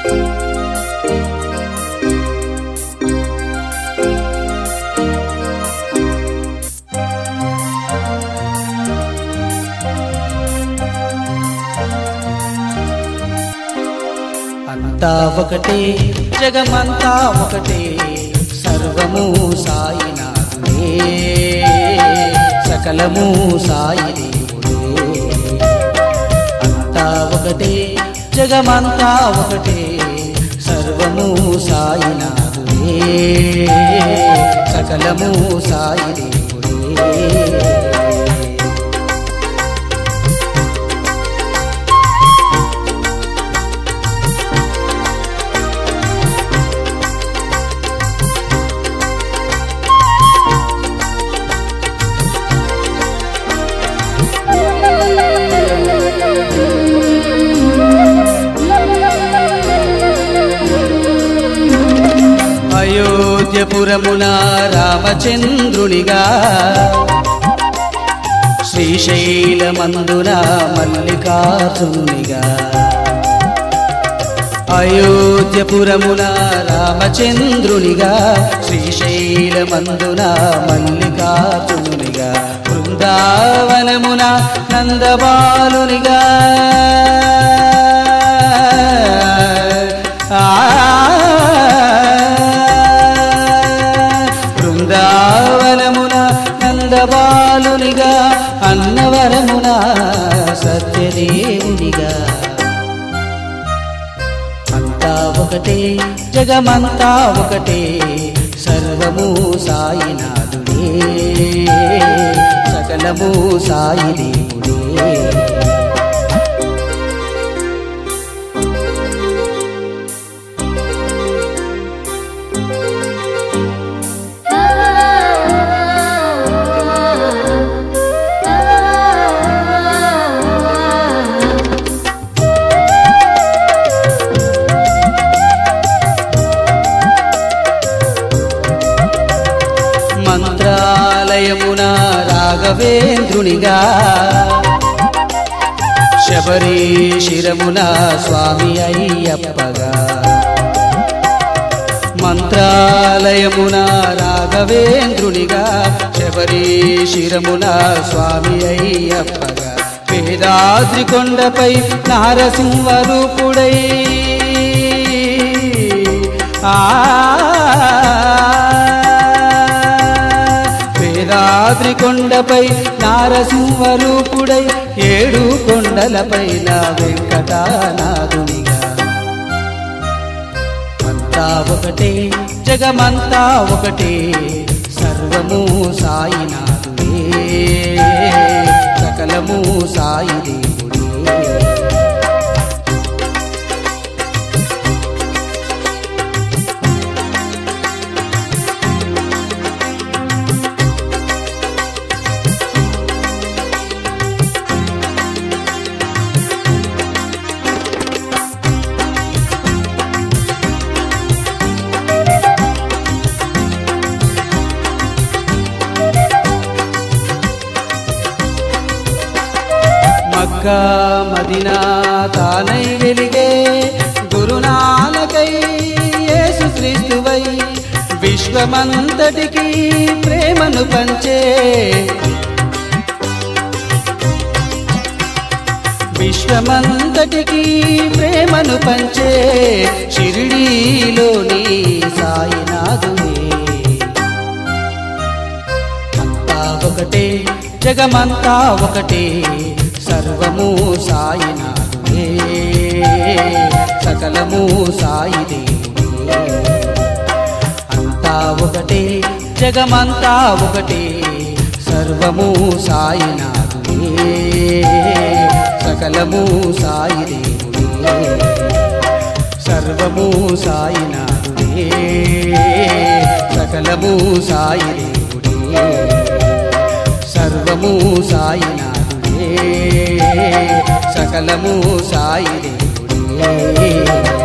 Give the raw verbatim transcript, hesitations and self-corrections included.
అంతా ఒకటే జగమంతా ఒకటే సర్వము సాయినాథుడే సకలము సాయి దేవుడే. అంతా ఒకటే జగమంతా ఒకటే సర్వము సాయినాథుడే సకలము సాయి దేవుడే. అయోధ్యపురమున రామచంద్రునిగా శ్రీశైలమందున మల్లికార్జునునిగా. అయోధ్యపురమున రామచంద్రునిగా శ్రీశైలమందున మల్లికార్జునునిగా. బృందావనమున నందబాలునిగా బృందావనమున నందబాలునిగా అన్నవరమున సత్యదేవునిగా. అంతా ఒకటే జగమంతా ఒకటే సర్వము సాయినాథుడే సకలము సాయి దేవుడే. మంత్రాలయమున రాఘవేంద్రునిగా శబరి శిరమున స్వామి అయ్యప్పగా. మంత్రాలయమున రాఘవేంద్రునిగా శబరి శిరమున స్వామి అయ్యప్పగా. వేదాద్రి కొండపై నారసింహరూపుడై ఆ వేదాద్రి కొండపై నారసింహరూపుడై ఏడు కొండలపైన వెంకటానాథునిగా. అంతా ఒకటే జగమంతా ఒకటే సర్వము సాయినాథుడే సకలము సాయి దేవుడే. మక్కా మదీనా తానై వెలిగే గురునానకై యేసుక్రీస్తువై విశ్వమంతటికి ప్రేమను పంచే విశ్వమంతటికి ప్రేమను పంచే షిరిడీలోని సాయినాథుడే. అంతా ఒకటే జగమంతా ఒకటే సర్వము సాయినాథుడే సకలము సాయి దేవుడే. అంతా ఒకటే జగమంతా ఒకటే సర్వము సాయినాథుడే సకలము సాయి దేవుడే. సర్వము సాయినాథుడే సకలము సాయి దేవుడే. సర్వము సాయినాథుడే సకలము సాయి దేవుడే.